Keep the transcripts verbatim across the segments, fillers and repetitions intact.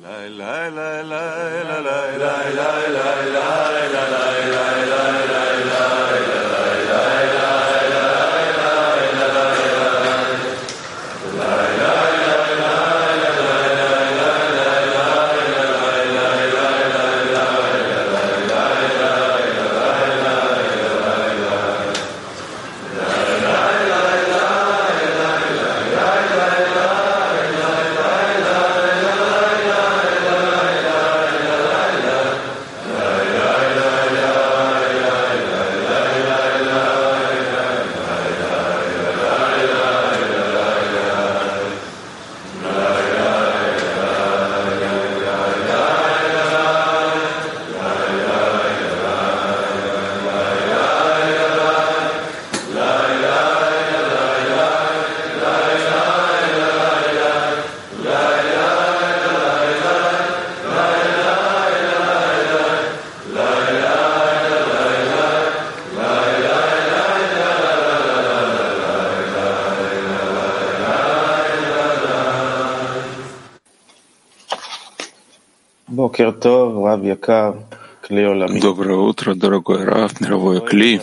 Доброе утро, дорогой Рав, мировой Кли.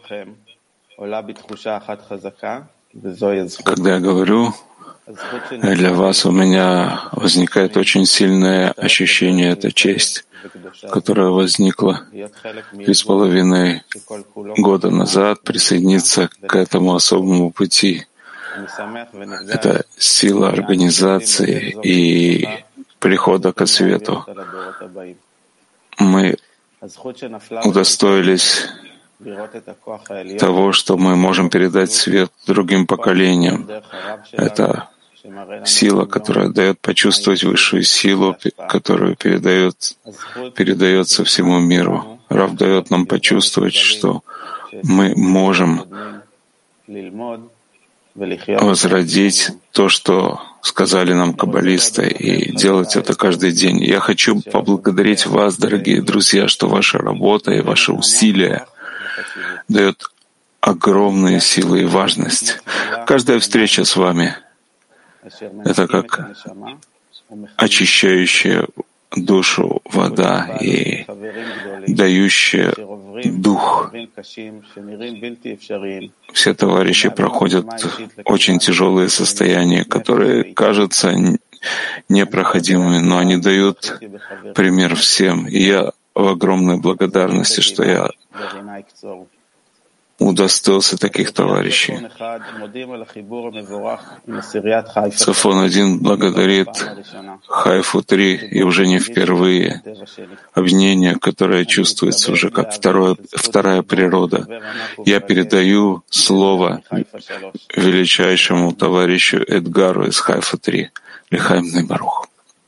Когда я говорю, для вас у меня возникает очень сильное ощущение, это честь, которая возникла три с половиной года назад, присоединиться к этому особому пути. Это сила организации и прихода ко свету. Мы удостоились того, что мы можем передать свет другим поколениям. Это сила, которая дает почувствовать высшую силу, которую передает, передается всему миру. Рав дает нам почувствовать, что мы можем возродить то, что сказали нам каббалисты, и делать это каждый день. Я хочу поблагодарить вас, дорогие друзья, что ваша работа и ваши усилия дают огромные силы и важность. Каждая встреча с вами — это как очищающая душу вода и дающая дух. Все товарищи проходят очень тяжелые состояния, которые кажутся непроходимыми, но они дают пример всем. И я в огромной благодарности, что я удостоился таких товарищей. Цифон один благодарит Хайфу три, и уже не впервые. Объединение, которое чувствуется уже как второе, вторая природа. Я передаю слово величайшему товарищу Эдгару из Хайфа три. Лехаим Нейбарух.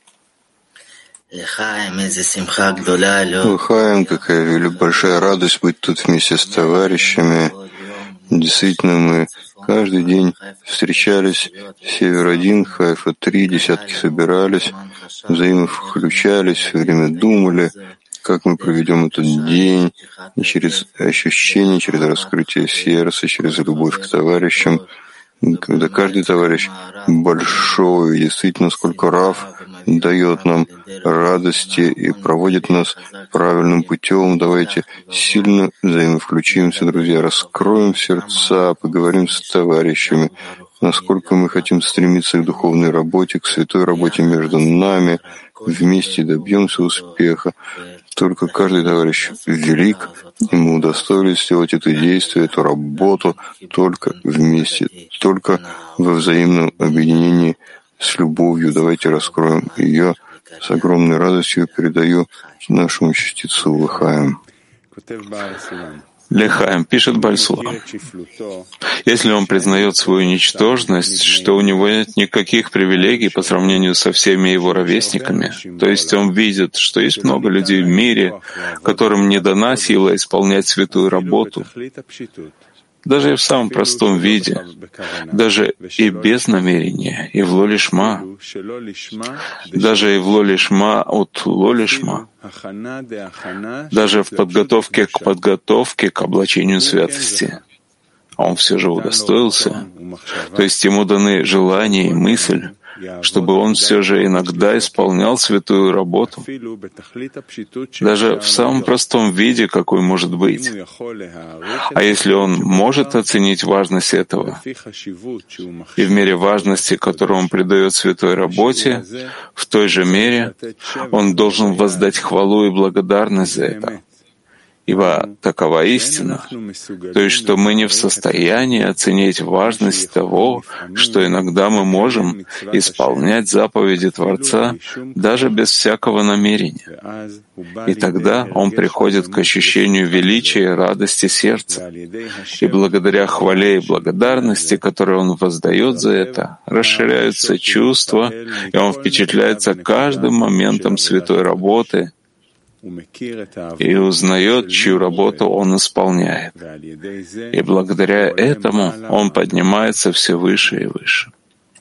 Лехаим, какая большая радость быть тут вместе с товарищами. Действительно, мы каждый день встречались, Север один, Хайфа три, десятки собирались, взаимно включались, все время думали, как мы проведем этот день, и через ощущение, через раскрытие сердца, через любовь к товарищам, когда каждый товарищ большой, действительно, сколько Рав дает нам радости и проводит нас правильным путем. Давайте сильно взаимовключимся, друзья, раскроем сердца, поговорим с товарищами, насколько мы хотим стремиться к духовной работе, к святой работе между нами, вместе добьемся успеха. Только каждый товарищ велик, и мы удостоились сделать это действие, эту работу только вместе, только во взаимном объединении с любовью. Давайте раскроем ее. С огромной радостью передаю нашему частицу Лехаим. Лехаим пишет Бальсулам. Если он признает свою ничтожность, что у него нет никаких привилегий по сравнению со всеми его ровесниками, то есть он видит, что есть много людей в мире, которым не дана сила исполнять святую работу, даже и в самом простом виде, даже и без намерения, и в лолишма, даже и в лолишма от лолишма, даже в подготовке к подготовке к облачению святости. А он все же удостоился, то есть ему даны желание и мысль, чтобы он все же иногда исполнял святую работу, даже в самом простом виде, какой может быть. А если он может оценить важность этого, и в мере важности, которую он придает святой работе, в той же мере он должен воздать хвалу и благодарность за это. Ибо такова истина, то есть, что мы не в состоянии оценить важность того, что иногда мы можем исполнять заповеди Творца даже без всякого намерения. И тогда он приходит к ощущению величия и радости сердца. И благодаря хвале и благодарности, которые он воздает за это, расширяются чувства, и он впечатляется каждым моментом святой работы, и узнает, чью работу он исполняет. И благодаря этому он поднимается все выше и выше.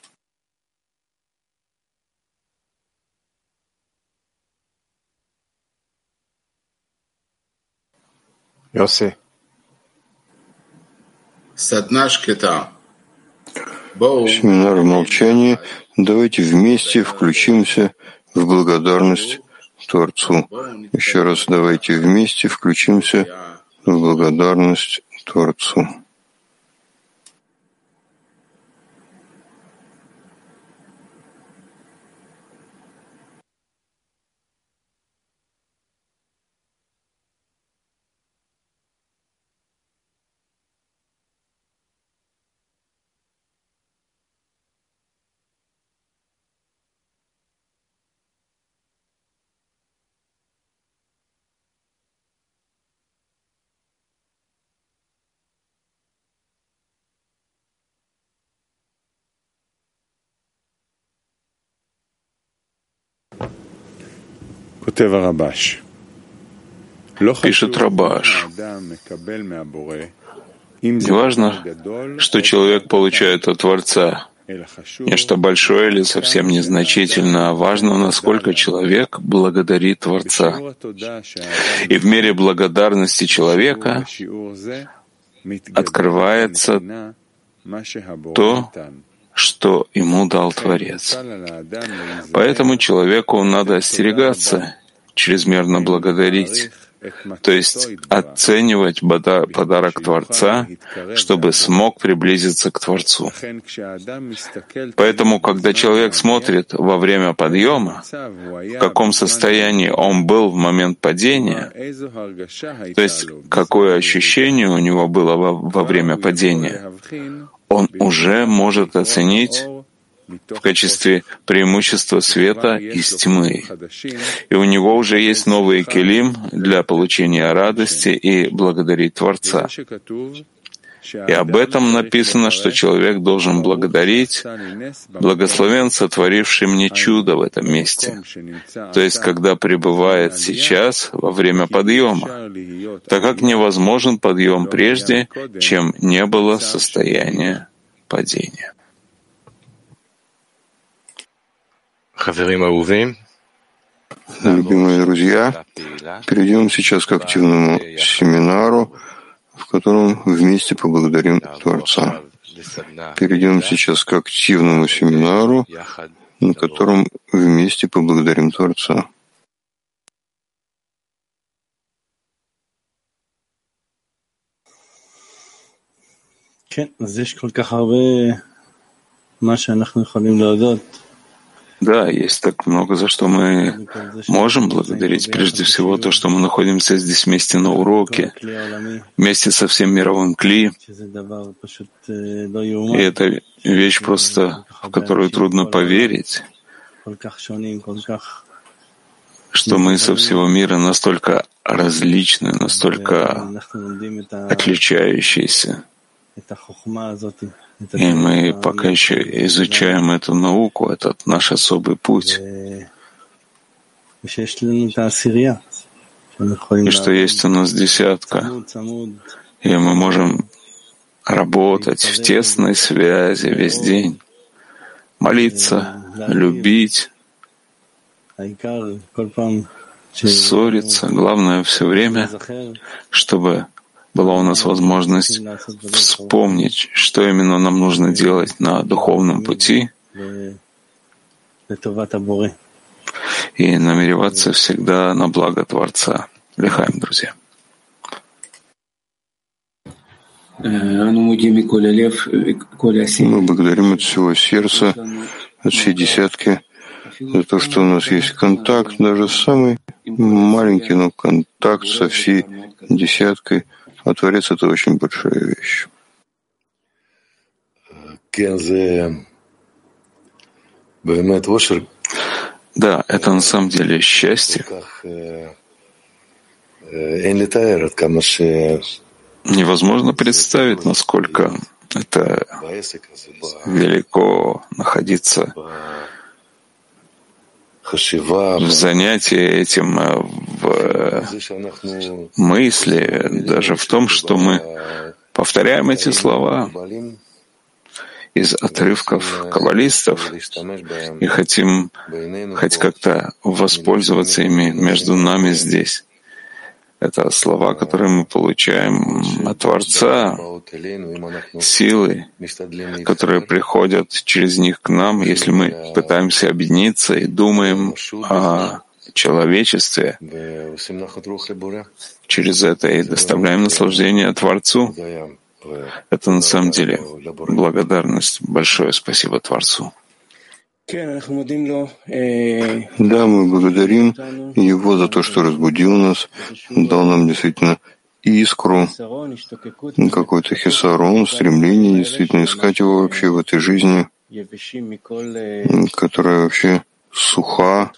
Йоси. Семинар в молчании. Давайте вместе включимся в благодарность Творцу. Еще раз давайте вместе включимся в благодарность Творцу. Пишет Рабаш. Неважно, что человек получает от Творца, нечто большое или совсем незначительно, а важно, насколько человек благодарит Творца. И в мере благодарности человека открывается то, что ему дал Творец. Поэтому человеку надо остерегаться чрезмерно благодарить, то есть оценивать подарок Творца, чтобы смог приблизиться к Творцу. Поэтому, когда человек смотрит во время подъема, в каком состоянии он был в момент падения, то есть какое ощущение у него было во, во время падения, он уже может оценить в качестве преимущества света из тьмы. И у него уже есть новый келим для получения радости и благодарить Творца. И об этом написано, что человек должен благодарить благословен, сотворивший мне чудо в этом месте, то есть когда пребывает сейчас во время подъема, так как невозможен подъем прежде, чем не было состояния падения. Любимые друзья, перейдем сейчас к активному семинару, в котором вместе поблагодарим Творца. Перейдем сейчас к активному семинару, на котором вместе поблагодарим Творца. Да, есть так много, за что мы можем благодарить. Прежде всего, то, что мы находимся здесь вместе на уроке, вместе со всем мировым кли. И это вещь просто, в которую трудно поверить, что мы со всего мира настолько различны, настолько отличающиеся. И мы пока еще изучаем эту науку, этот наш особый путь. И что есть у нас десятка. И мы можем работать в тесной связи весь день, молиться, любить, ссориться. Главное все время, чтобы была у нас возможность вспомнить, что именно нам нужно делать на духовном пути, и намереваться всегда на благо Творца. Лихаим, друзья. Мы благодарим от всего сердца, от всей десятки, за то, что у нас есть контакт, даже самый маленький, но контакт со всей десяткой. А Творец — это очень большая вещь. Да, это на самом деле счастье. Невозможно представить, насколько это велико находиться в занятии этим, в мысли, даже в том, что мы повторяем эти слова из отрывков каббалистов и хотим хоть как-то воспользоваться ими между нами здесь. Это слова, которые мы получаем от Творца, силы, которые приходят через них к нам, если мы пытаемся объединиться и думаем о человечестве через это и доставляем наслаждение Творцу. Это на самом деле благодарность. Большое спасибо Творцу. Да, мы благодарим Его за то, что разбудил нас, дал нам действительно искру, какой-то хисарон, стремление действительно искать Его вообще в этой жизни, которая вообще суха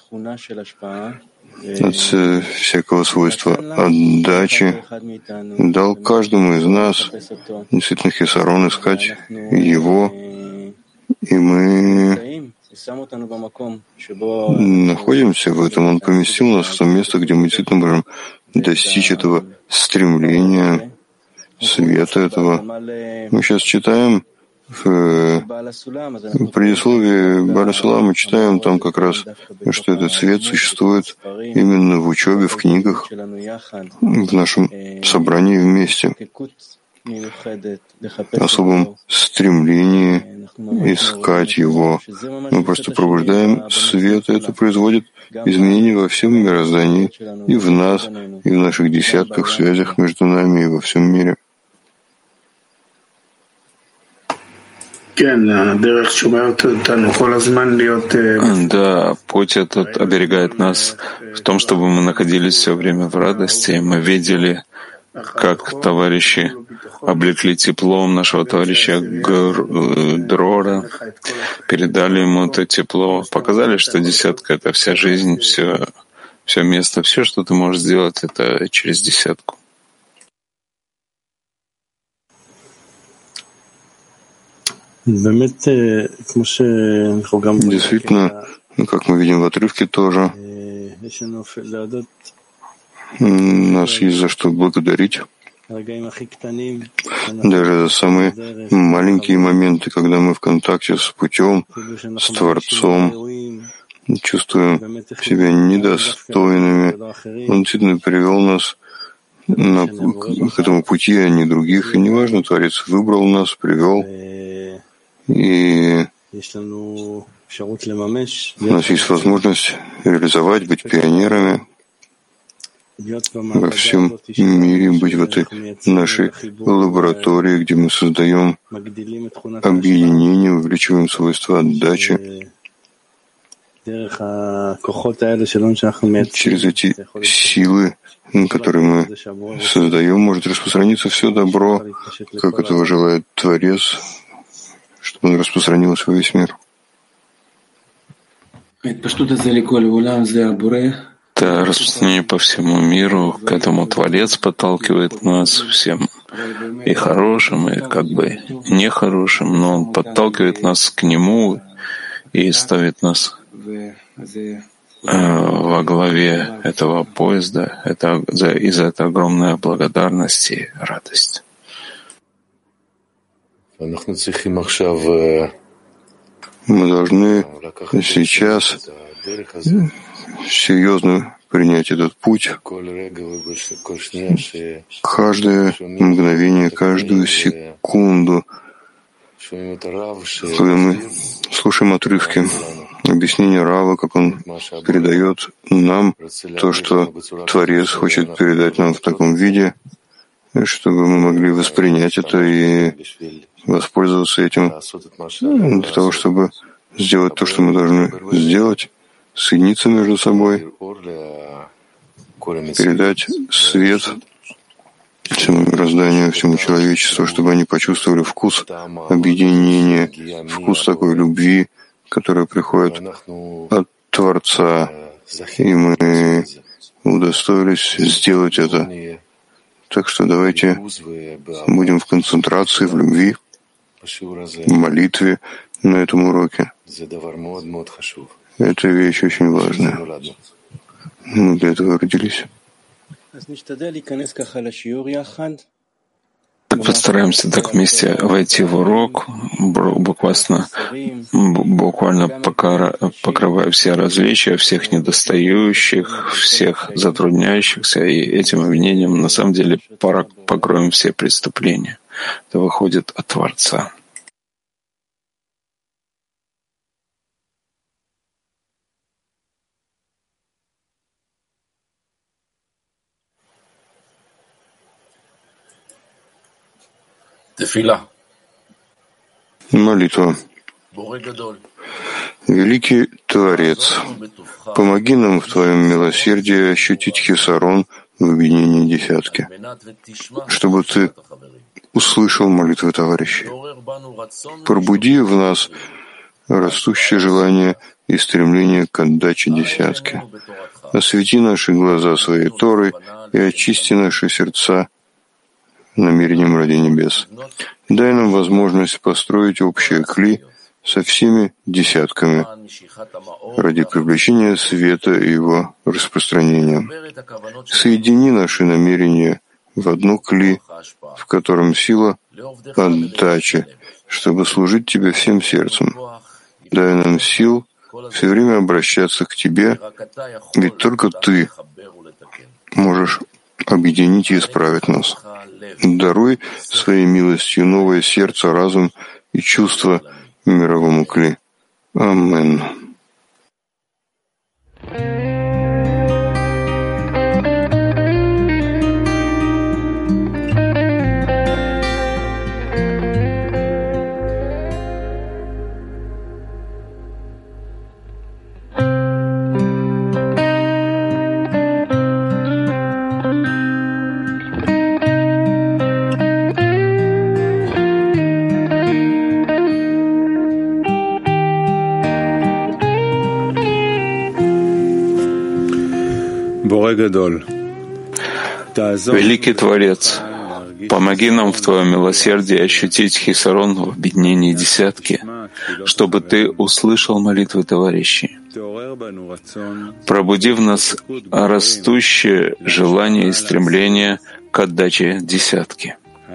от всякого свойства отдачи, дал каждому из нас действительно хисарон искать Его, и мы находимся в этом. Он поместил нас в то место, где мы действительно можем достичь этого стремления, света этого. Мы сейчас читаем в предисловии Бааля Сула, мы читаем там как раз, что этот свет существует именно в учебе, в книгах, в нашем собрании вместе, особом стремлении искать Его. Мы просто пробуждаем свет, и это производит изменения во всем мироздании, и в нас, и в наших десятках, связях между нами, и во всем мире. Да, путь этот оберегает нас в том, чтобы мы находились все время в радости. Мы видели, как товарищи облекли теплом нашего товарища Дрора, передали ему это тепло, показали, что десятка — это вся жизнь, все, все место, все, что ты можешь сделать, это через десятку. Действительно, как мы видим в отрывке тоже, нас есть за что благодарить. Даже за самые маленькие моменты, когда мы в контакте с путем, с Творцом, чувствуем себя недостойными. Он действительно привел нас на, к этому пути, а не других. И неважно, Творец выбрал нас, привел. И у нас есть возможность реализовать, быть пионерами во всем мире, быть в этой нашей лаборатории, где мы создаем объединение, увеличиваем свойства отдачи. Через эти силы, которые мы создаем, может распространиться все добро, как этого желает Творец, чтобы он распространился во весь мир. Это распространение по всему миру, к этому Творец подталкивает нас всем и хорошим, и как бы нехорошим, но он подталкивает нас к Нему и ставит нас э, во главе этого поезда. Это, за, и за это огромная благодарность и радость. Мы должны сейчас серьезно принять этот путь. Каждое мгновение, каждую секунду, когда мы слушаем отрывки объяснение Рава, как он передает нам то, что Творец хочет передать нам в таком виде, чтобы мы могли воспринять это и воспользоваться этим для того, чтобы сделать то, что мы должны сделать, соединиться между собой, передать свет всему мирозданию, всему человечеству, чтобы они почувствовали вкус объединения, вкус такой любви, которая приходит от Творца, и мы удостоились сделать это. Так что давайте будем в концентрации, в любви, в молитве на этом уроке. Это вещь очень важная. Мы для этого родились. Постараемся так вместе войти в урок, буквально, буквально покрывая все различия, всех недостающих, всех затрудняющихся, и этим обвинением на самом деле покроем все преступления. Это выходит от Творца. Молитва. Великий Творец, помоги нам в Твоем милосердии ощутить хисарон в объединении десятки, чтобы Ты услышал молитвы товарищей. Пробуди в нас растущее желание и стремление к отдаче десятки. Освети наши глаза Своей Торой и очисти наши сердца намерением ради небес. Дай нам возможность построить общее кли со всеми десятками ради привлечения света и его распространения. Соедини наши намерения в одно кли, в котором сила отдачи, чтобы служить Тебе всем сердцем. Дай нам сил все время обращаться к Тебе, ведь только Ты можешь объединить и исправить нас. Даруй Своей милостью новое сердце, разум и чувство мировому кли. Амен. Великий Творец, помоги нам в Твоем милосердии ощутить хисарон в объединении десятки, чтобы Ты услышал молитвы товарищей. Пробуди в нас растущее желание и стремление к отдаче десятки.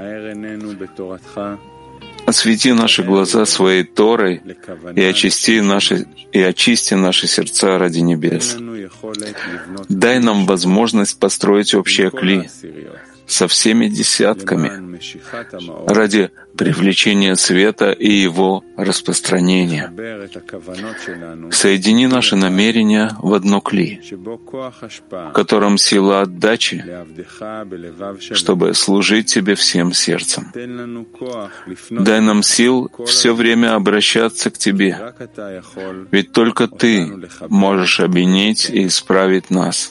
Освети наши глаза Своей Торой и очисти наши, и очисти наши сердца ради небес. Дай нам возможность построить общее кли со всеми десятками ради привлечения света и его распространения. Соедини наши намерения в одно кли, в котором сила отдачи, чтобы служить Тебе всем сердцем. Дай нам сил все время обращаться к Тебе, ведь только Ты можешь объединить и исправить нас.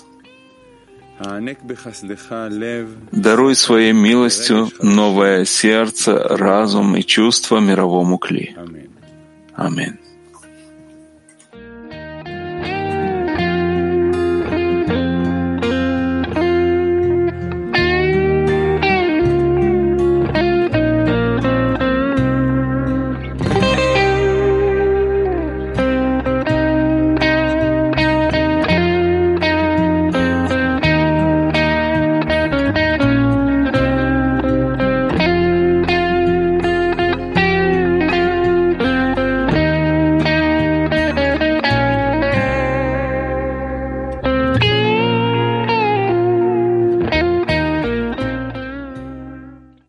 Даруй Своей милостью новое сердце, разум и чувство мировому кли. Аминь.